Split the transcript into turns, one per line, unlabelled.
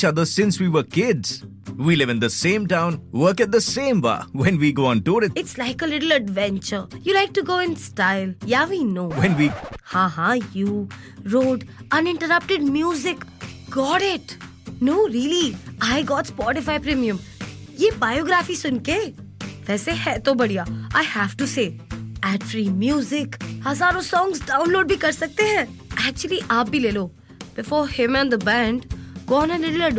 other since we were kids. We live in the same town, work at the same bar. When we go on tour,
It's like a little adventure. You like to go in style. Yeah, we know.
when we...
You. Road. Uninterrupted music. Got it. No, really. I got Spotify Premium. ये biography सुन के वैसे है तो बढ़िया. I have to say. Ad free music. हजारों songs download भी कर सकते हैं. Actually, आप भी ले लो. Before him and the band go on a little